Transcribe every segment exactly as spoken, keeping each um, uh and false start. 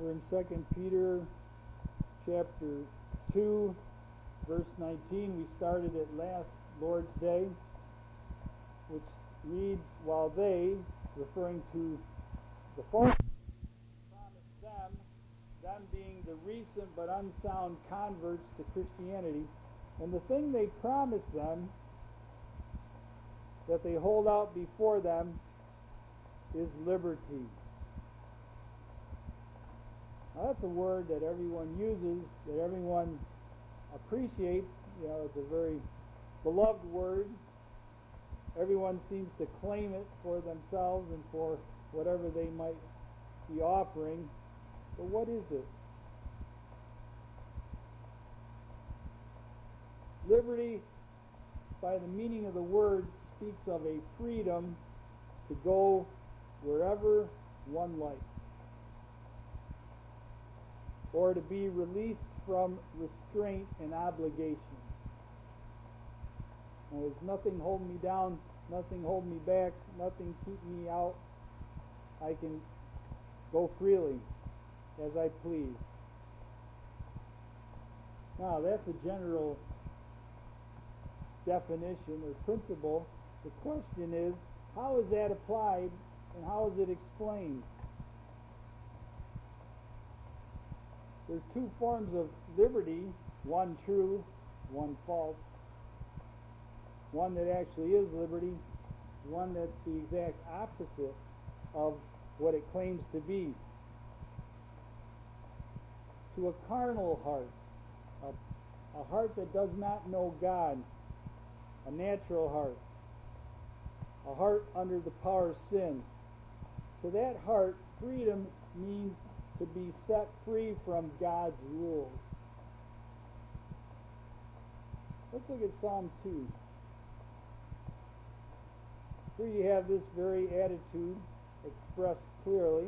We're in Second Peter chapter two, verse nineteen. We started it last Lord's Day, which reads, while they, referring to the false, promised them, them being the recent but unsound converts to Christianity, and the thing they promised them that they hold out before them is liberty. Now that's a word that everyone uses, that everyone appreciates. You know, it's a very beloved word. Everyone seems to claim it for themselves and for whatever they might be offering. But what is it? Liberty, by the meaning of the word, speaks of a freedom to go wherever one likes, or to be released from restraint and obligation. Now, there's nothing holding me down, nothing holding me back, nothing keeping me out. I can go freely as I please. Now, that's a general definition or principle. The question is, how is that applied and how is it explained? There's two forms of liberty, one true, one false. One that actually is liberty, one that's the exact opposite of what it claims to be. To a carnal heart, a, a heart that does not know God, a natural heart, a heart under the power of sin. To that heart, freedom means to be set free from God's rules. Let's look at Psalm two. Here you have this very attitude expressed clearly.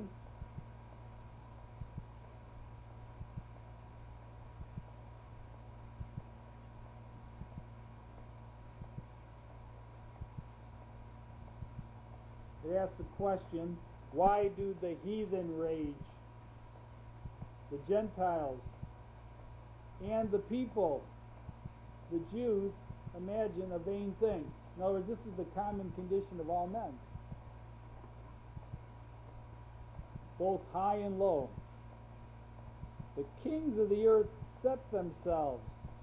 It asks the question, why do the heathen rage? The Gentiles and the people, the Jews, imagine a vain thing. In other words, this is the common condition of all men, both high and low. The kings of the earth set themselves,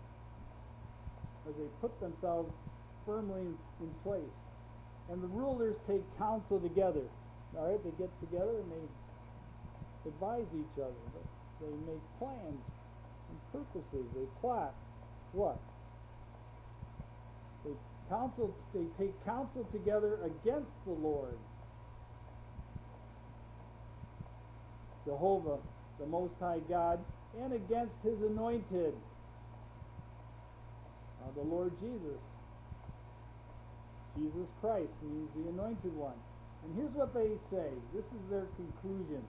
as they put themselves firmly in, in place. And the rulers take counsel together. All right, they get together and they advise each other. They make plans and purposes. They plot. What? They counsel. They take counsel together against the Lord, Jehovah, the Most High God, and against His anointed, uh, the Lord Jesus. Jesus Christ, and He's the anointed one. And here's what they say. This is their conclusion.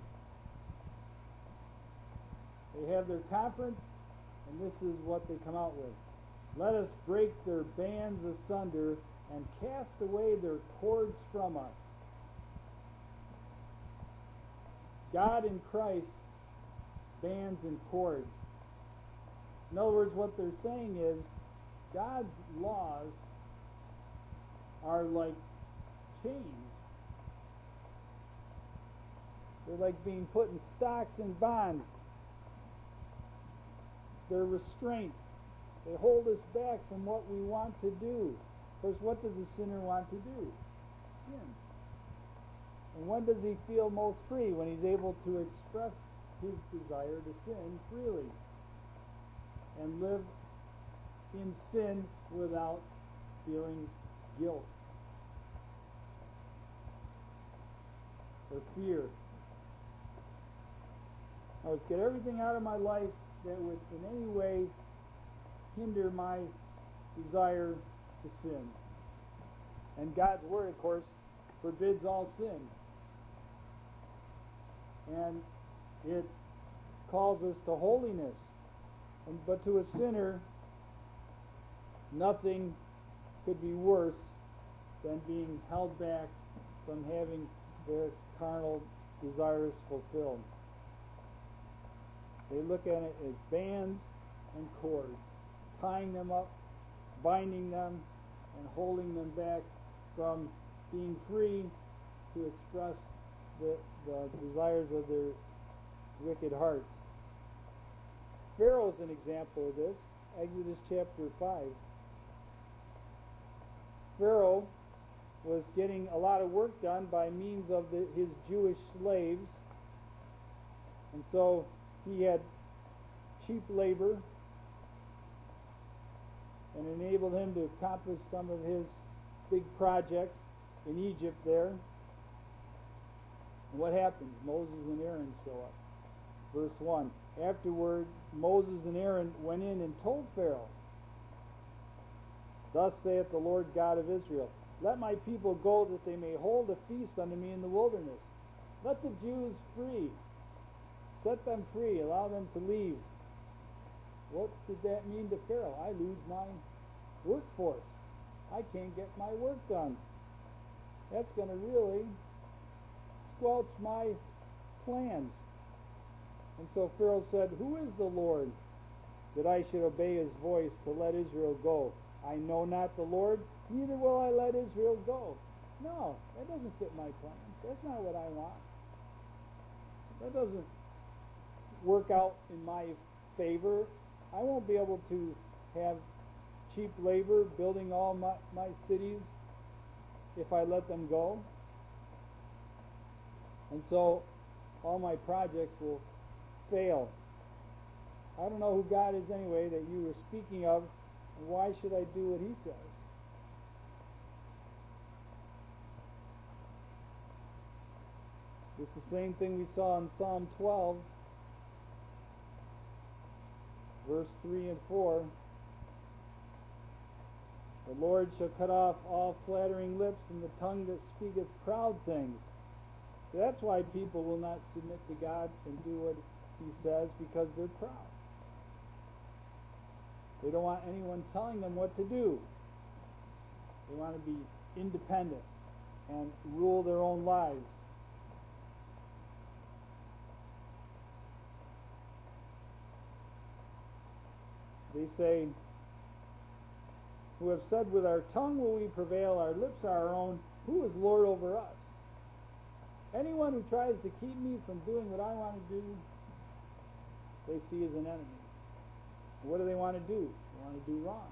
They have their conference, and this is what they come out with. Let us break their bands asunder and cast away their cords from us. God in Christ, bands and cords. In other words, what they're saying is God's laws are like chains. They're like being put in stocks and bonds. They're restraints. They hold us back from what we want to do. Of course, what does a sinner want to do? Sin. And when does he feel most free? When he's able to express his desire to sin freely and live in sin without feeling guilt or fear. I would get everything out of my life that would in any way hinder my desire to sin. And God's Word, of course, forbids all sin. And it calls us to holiness. And, but to a sinner, nothing could be worse than being held back from having their carnal desires fulfilled. They look at it as bands and cords, tying them up, binding them, and holding them back from being free to express the, the desires of their wicked hearts. Pharaoh's an example of this. Exodus chapter five. Pharaoh was getting a lot of work done by means of the, his Jewish slaves. And so he had cheap labor and enabled him to accomplish some of his big projects in Egypt there. And what happens? Moses and Aaron show up. Verse one. Afterward, Moses and Aaron went in and told Pharaoh, "Thus saith the Lord God of Israel, let my people go that they may hold a feast unto me in the wilderness. Let the Jews free. Set them free. Allow them to leave." What does that mean to Pharaoh? I lose my workforce. I can't get my work done. That's going to really squelch my plans. And so Pharaoh said, "Who is the Lord that I should obey his voice to let Israel go? I know not the Lord, neither will I let Israel go." No, that doesn't fit my plans. That's not what I want. That doesn't work out in my favor. I won't be able to have cheap labor building all my, my cities if I let them go. And so all my projects will fail. I don't know who God is anyway that you were speaking of, and why should I do what he says? It's the same thing we saw in Psalm twelve, verse three and four. The Lord shall cut off all flattering lips and the tongue that speaketh proud things. So that's why people will not submit to God and do what he says, because they're proud. They don't want anyone telling them what to do. They want to be independent and rule their own lives. They say, "Who have said, with our tongue will we prevail, our lips are our own, who is Lord over us?" Anyone who tries to keep me from doing what I want to do, they see as an enemy. What do they want to do? They want to do wrong.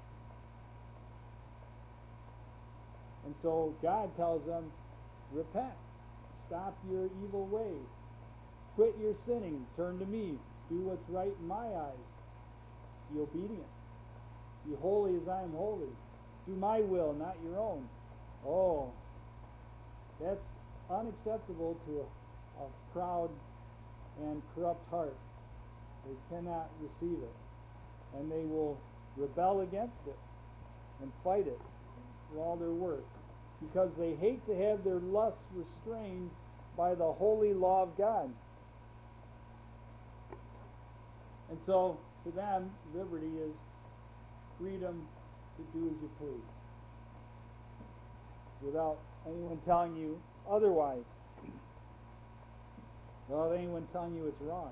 And so God tells them, repent. Stop your evil ways. Quit your sinning. Turn to me. Do what's right in my eyes. Be obedient. Be holy as I am holy. Do my will, not your own. Oh, that's unacceptable to a, a proud and corrupt heart. They cannot receive it. And they will rebel against it and fight it for all they're worth, because they hate to have their lusts restrained by the holy law of God. And so, to them, liberty is freedom to do as you please, without anyone telling you otherwise, without anyone telling you it's wrong.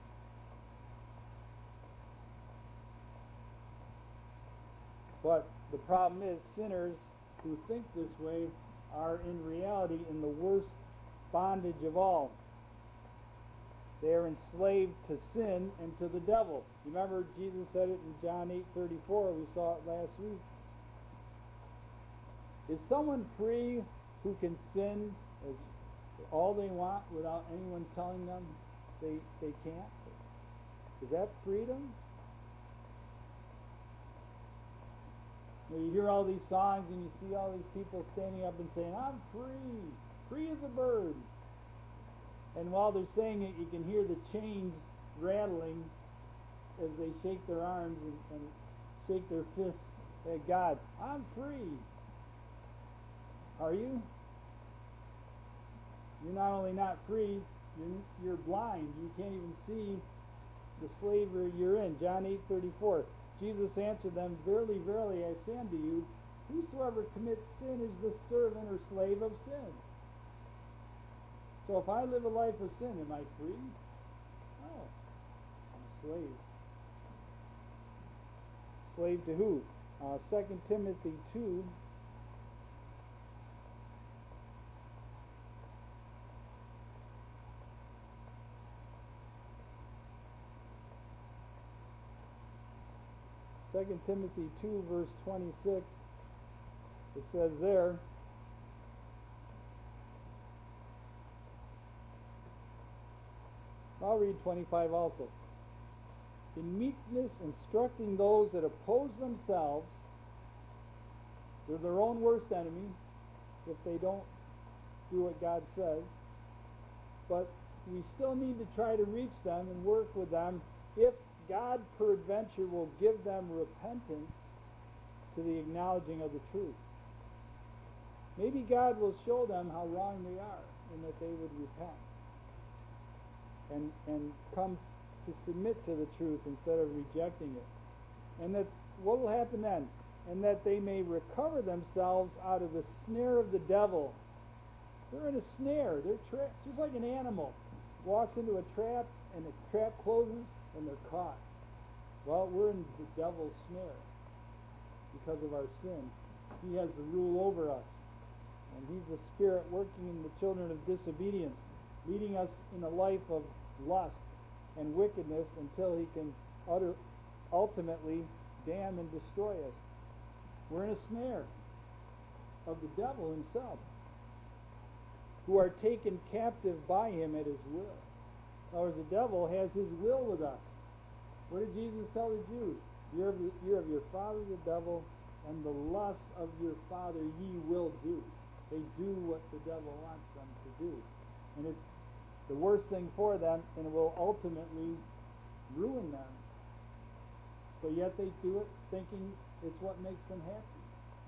But the problem is, sinners who think this way are in reality in the worst bondage of all. They are enslaved to sin and to the devil. Remember, Jesus said it in John eight thirty-four. We saw it last week. Is someone free who can sin as all they want without anyone telling them they, they can't? Is that freedom? You hear all these songs and you see all these people standing up and saying, "I'm free, free as a bird." And while they're saying it, you can hear the chains rattling as they shake their arms and, and shake their fists at God. "I'm free." Are you? You're not only not free, you're, you're blind. You can't even see the slavery you're in. John eight thirty-four. Jesus answered them, "Verily, verily, I say unto you, whosoever commits sin is the servant or slave of sin." So if I live a life of sin, am I free? No. slave. Slave to who? Uh, Second Timothy two. Second Timothy two, verse twenty-six. It says there, I'll read twenty-five also. In meekness instructing those that oppose themselves, they're their own worst enemy if they don't do what God says, but we still need to try to reach them and work with them if God peradventure will give them repentance to the acknowledging of the truth. Maybe God will show them how wrong they are and that they would repent and and come to submit to the truth instead of rejecting it. And that what will happen then? And that they may recover themselves out of the snare of the devil. They're in a snare. They're tra- just like an animal walks into a trap and the trap closes and they're caught. Well, we're in the devil's snare because of our sin. He has the rule over us. And he's the spirit working in the children of disobedience, leading us in a life of lust and wickedness until he can utter, ultimately damn and destroy us. We're in a snare of the devil himself, who are taken captive by him at his will. In other words, the devil has his will with us. What did Jesus tell the Jews? You're of, you're of your father the devil, and the lusts of your father ye will do. They do what the devil wants them to do. And it's the worst thing for them, and it will ultimately ruin them. But yet they do it thinking it's what makes them happy.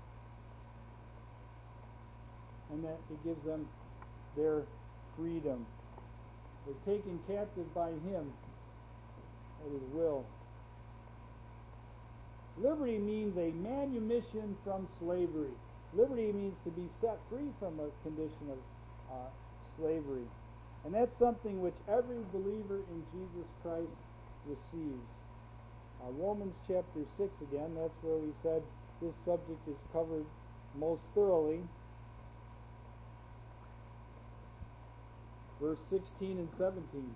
And that it gives them their freedom. They're taken captive by him at his will. Liberty means a manumission from slavery. Liberty means to be set free from a condition of uh, slavery. And that's something which every believer in Jesus Christ receives. Uh, Romans chapter six again, that's where we said this subject is covered most thoroughly. Verse sixteen and seventeen.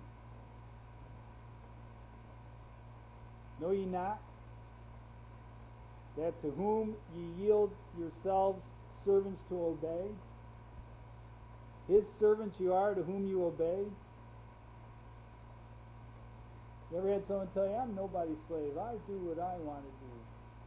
Know ye not that to whom ye yield yourselves servants to obey, his servants you are to whom you obey? You ever had someone tell you, I'm nobody's slave, I do what I want to do.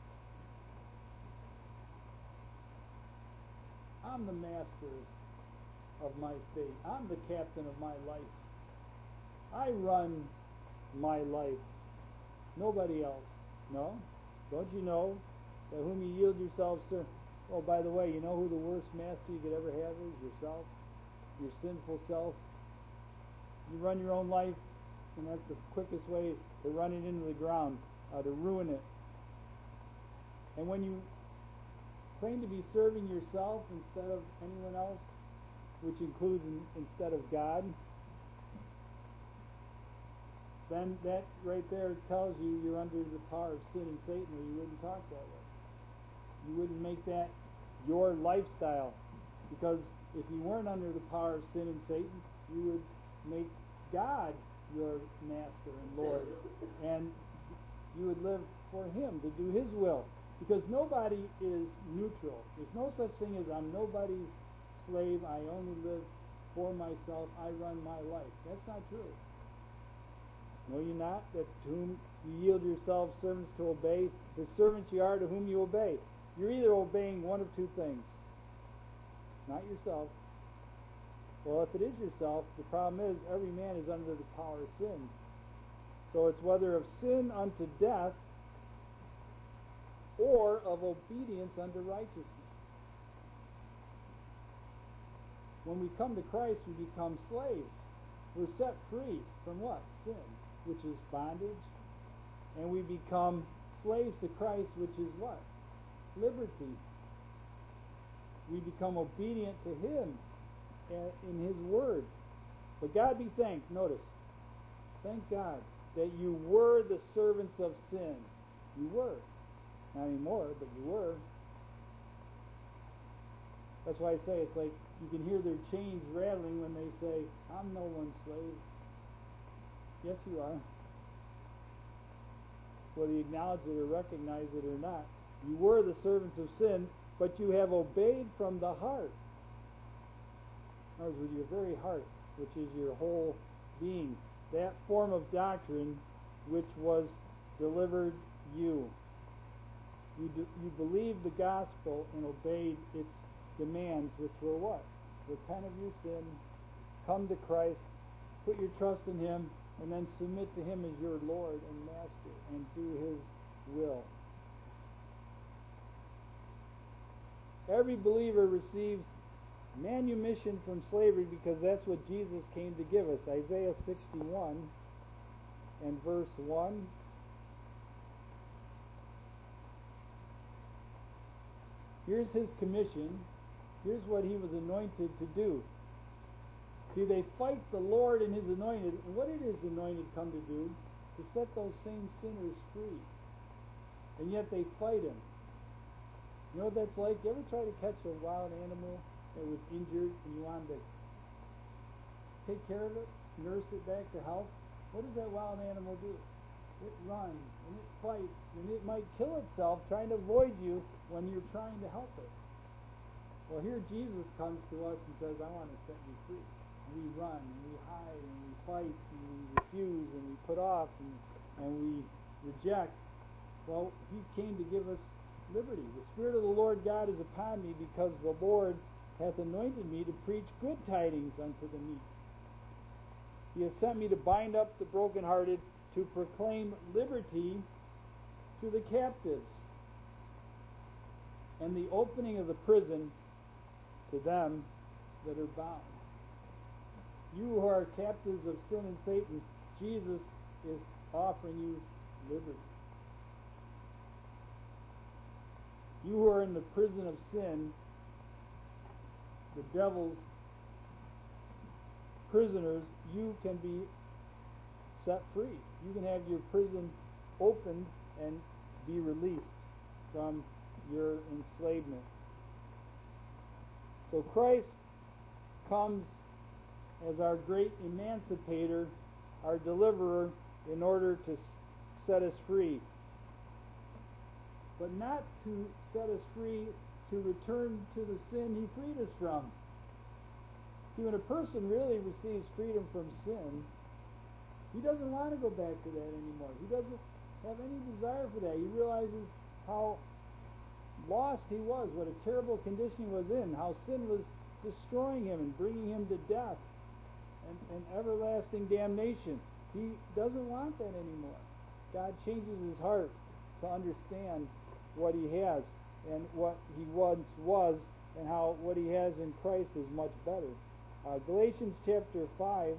I'm the master of my fate. I'm the captain of my life. I run my life. Nobody else. No? Don't you know that whom you yield yourselves serve? Oh, by the way, you know who the worst master you could ever have is? Yourself. Your sinful self. You run your own life, and that's the quickest way to run it into the ground, uh, to ruin it. And when you claim to be serving yourself instead of anyone else, which includes in, instead of God, then that right there tells you you're under the power of sin and Satan, or you wouldn't talk that way. You wouldn't make that your lifestyle, because if you weren't under the power of sin and Satan, you would make God your master and Lord, and you would live for him, to do his will, because nobody is neutral. There's no such thing as I'm nobody's slave, I only live for myself, I run my life. That's not true. Know ye not that to whom you yield yourselves servants to obey, his servants ye are to whom you obey? You're either obeying one of two things. Not yourself. Well, if it is yourself, the problem is every man is under the power of sin. So it's whether of sin unto death or of obedience unto righteousness. When we come to Christ, we become slaves. We're set free from what? Sin, which is bondage. And we become slaves to Christ, which is what? Liberty. We become obedient to him in his word. But God be thanked. Notice, thank God that you were the servants of sin. You were. Not anymore, but you were. That's why I say it's like you can hear their chains rattling when they say, I'm no one's slave. Yes, you are. Whether you acknowledge it or recognize it or not. You were the servants of sin, but you have obeyed from the heart. In other words, with your very heart, which is your whole being. That form of doctrine which was delivered you. You, do, you believed the gospel and obeyed its demands, which were what? Repent of your sin, come to Christ, put your trust in Him, and then submit to Him as your Lord and Master, and do His will. Every believer receives manumission from slavery because that's what Jesus came to give us. Isaiah sixty-one and verse one. Here's His commission. Here's what He was anointed to do. See, they fight the Lord and His anointed. And what did His anointed come to do? To set those same sinners free. And yet they fight Him. You know what that's like? You ever try to catch a wild animal that was injured and you wanted to take care of it, nurse it back to health? What does that wild animal do? It runs and it fights and it might kill itself trying to avoid you when you're trying to help it. Well, here Jesus comes to us and says, I want to set you free. And we run and we hide and we fight and we refuse and we put off and, and we reject. Well, He came to give us liberty. The Spirit of the Lord God is upon me because the Lord hath anointed me to preach good tidings unto the meek. He has sent me to bind up the brokenhearted, to proclaim liberty to the captives, and the opening of the prison to them that are bound. You who are captives of sin and Satan, Jesus is offering you liberty. You who are in the prison of sin, the devil's prisoners, you can be set free. You can have your prison opened and be released from your enslavement. So Christ comes as our great emancipator, our deliverer, in order to set us free. But not to set us free to return to the sin He freed us from. See, when a person really receives freedom from sin, he doesn't want to go back to that anymore. He doesn't have any desire for that. He realizes how lost he was, what a terrible condition he was in, how sin was destroying him and bringing him to death and, and everlasting damnation. He doesn't want that anymore. God changes his heart to understand what he has and what he once was, and how what he has in Christ is much better. Uh, Galatians chapter five,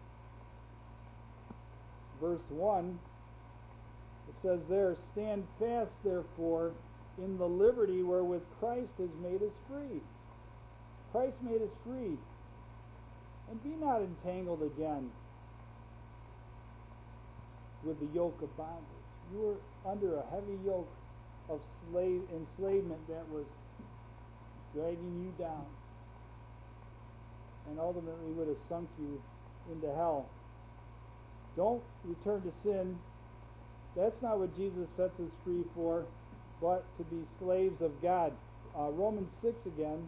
verse one, it says there, stand fast therefore in the liberty wherewith Christ has made us free. Christ made us free. And be not entangled again with the yoke of bondage. You were under a heavy yoke of slave enslavement that was dragging you down and ultimately would have sunk you into hell. Don't return to sin. That's not what Jesus sets us free for, but to be slaves of God. Uh, Romans six again.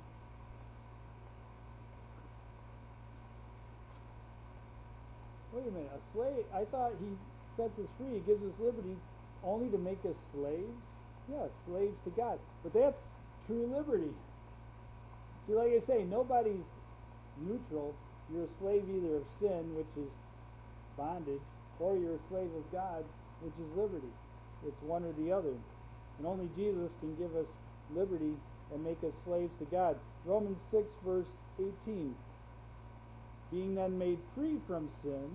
Wait a minute, a slave? I thought he sets us free, he gives us liberty only to make us slaves? Yes, slaves to God. But that's true liberty. See, like I say, nobody's neutral. You're a slave either of sin, which is bondage, or you're a slave of God, which is liberty. It's one or the other. And only Jesus can give us liberty and make us slaves to God. Romans six, verse eighteen. Being then made free from sin,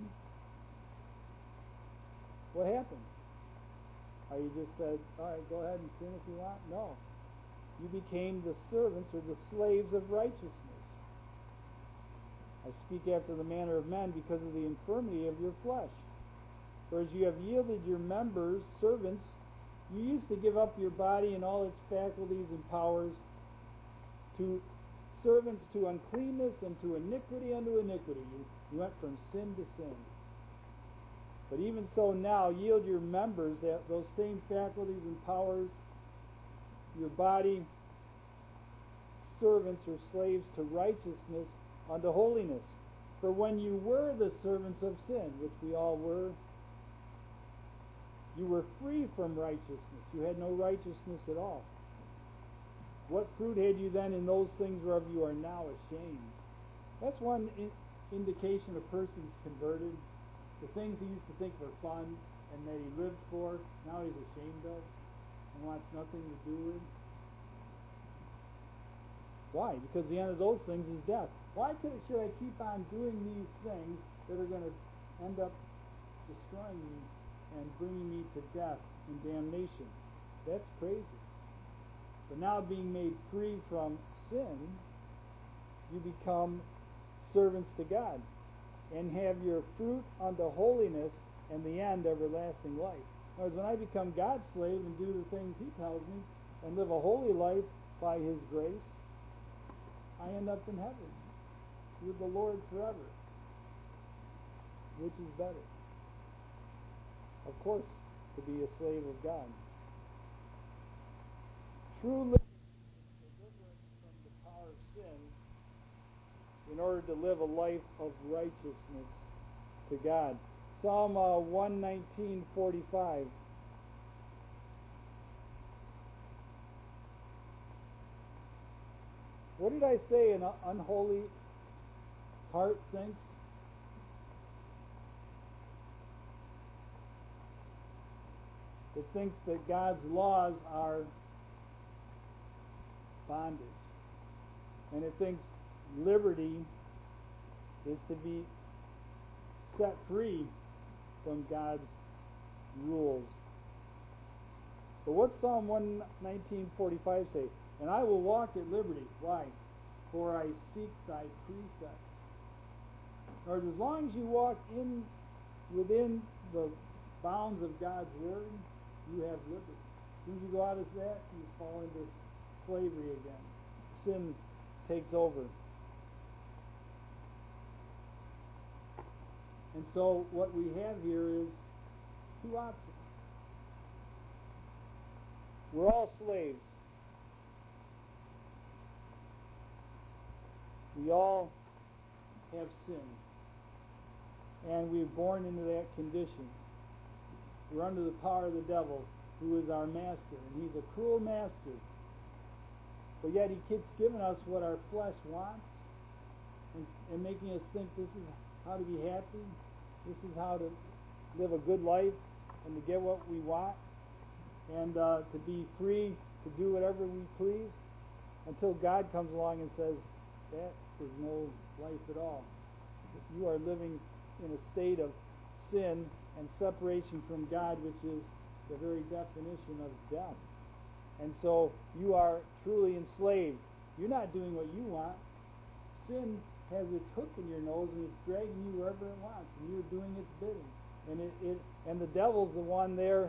what happens? Are you just said, all right, go ahead and sin if you want? No. You became the servants or the slaves of righteousness. I speak after the manner of men because of the infirmity of your flesh. For as you have yielded your members, servants, you used to give up your body and all its faculties and powers to servants to uncleanness and to iniquity unto iniquity. You, you went from sin to sin. But even so now, yield your members, that those same faculties and powers, your body, servants or slaves to righteousness unto holiness. For when you were the servants of sin, which we all were, you were free from righteousness. You had no righteousness at all. What fruit had you then in those things whereof you are now ashamed? That's one in- indication a person's converted. The things he used to think were fun and that he lived for, now he's ashamed of and wants nothing to do with. Why? Because the end of those things is death. Why could, should I keep on doing these things that are going to end up destroying me and bringing me to death and damnation? That's crazy. But now being made free from sin, you become servants to God and have your fruit unto holiness and the end everlasting life. In other words, when I become God's slave and do the things He tells me and live a holy life by His grace, I end up in heaven with the Lord forever. Which is better? Of course, to be a slave of God. True liberty is deliverance from the power of sin in order to live a life of righteousness to God. Psalm uh, one nineteen forty-five. What did I say an unholy heart thinks? It thinks that God's laws are bondage. And it thinks liberty is to be set free from God's rules. But what's Psalm one nineteen forty-five say? And I will walk at liberty. Why? For I seek thy precepts. In other words, as long as you walk in within the bounds of God's word, you have liberty. As soon as you go out of that, you fall into slavery again. Sin takes over. And so what we have here is two options. We're all slaves. We all have sin. And we're born into that condition. We're under the power of the devil, who is our master. And he's a cruel master. But yet he keeps giving us what our flesh wants and, and making us think this is how to be happy. This is how to live a good life and to get what we want and uh, to be free to do whatever we please until God comes along and says, that is no life at all. You are living in a state of sin and separation from God, which is the very definition of death. And so you are truly enslaved. You're not doing what you want. Sin has its hook in your nose and it's dragging you wherever it wants, and you're doing its bidding. And it, it and the devil's the one there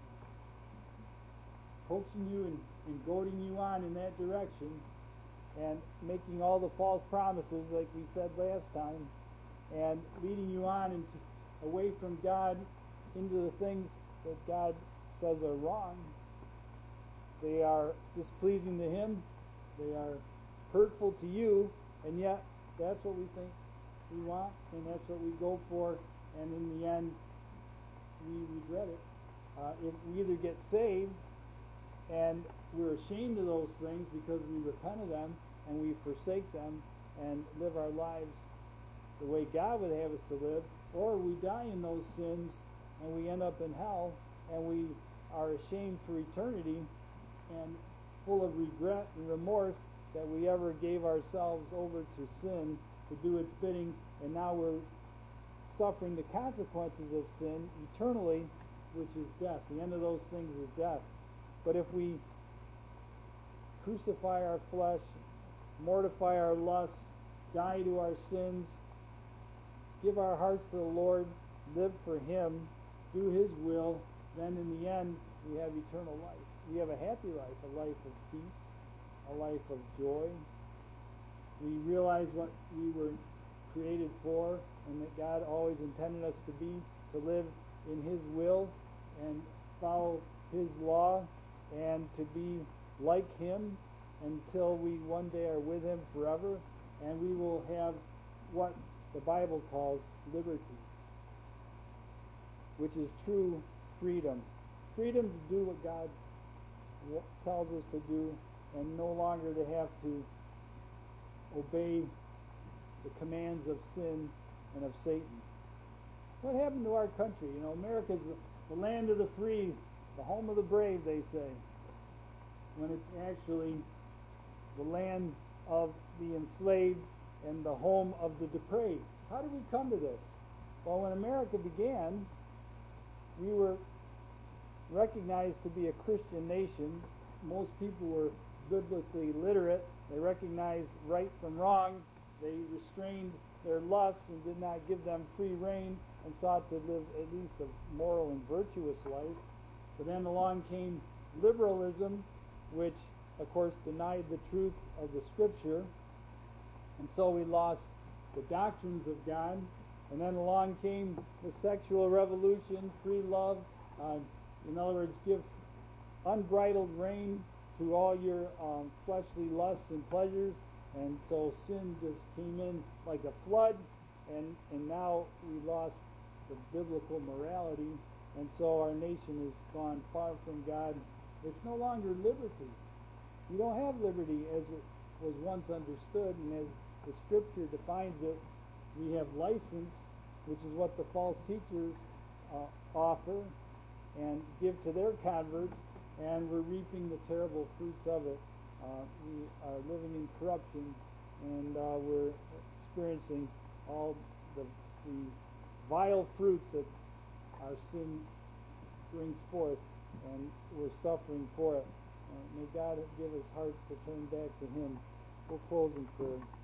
coaxing you and, and goading you on in that direction and making all the false promises like we said last time and leading you on into, away from God into the things that God says are wrong. They are displeasing to Him. They are hurtful to you, and yet that's what we think we want, and that's what we go for, and in the end, we regret it. Uh, if we either get saved, and we're ashamed of those things because we repent of them, and we forsake them, and live our lives the way God would have us to live, or we die in those sins, and we end up in hell, and we are ashamed for eternity, and full of regret and remorse that we ever gave ourselves over to sin to do its bidding, and now we're suffering the consequences of sin eternally, which is death. The end of those things is death. But if we crucify our flesh, mortify our lusts, die to our sins, give our hearts to the Lord, live for Him, do His will, then in the end we have eternal life. We have a happy life, a life of peace, a life of joy. We realize what we were created for, and that God always intended us to be, to live in His will and follow His law and to be like Him until we one day are with Him forever, and we will have what the Bible calls liberty, which is true freedom. Freedom to do what God tells us to do, and no longer to have to obey the commands of sin and of Satan. What happened to our country? You know, America's the land of the free, the home of the brave, they say, when it's actually the land of the enslaved and the home of the depraved. How did we come to this? Well, when America began, we were recognized to be a Christian nation. Most people were biblically literate. They recognized right from wrong. They restrained their lusts and did not give them free rein, and sought to live at least a moral and virtuous life. But then along came liberalism, which of course denied the truth of the Scripture, and so we lost the doctrines of God. And then along came the sexual revolution, free love, uh, in other words, give unbridled rein to all your um, fleshly lusts and pleasures, and so sin just came in like a flood, and, and now we lost the biblical morality, and so our nation has gone far from God. It's no longer liberty. You don't have liberty as it was once understood, and as the Scripture defines it, we have license, which is what the false teachers uh, offer and give to their converts, and we're reaping the terrible fruits of it. Uh, we are living in corruption, and uh, we're experiencing all the, the vile fruits that our sin brings forth, and we're suffering for it. Uh, may God give us hearts to turn back to Him. We'll close in prayer.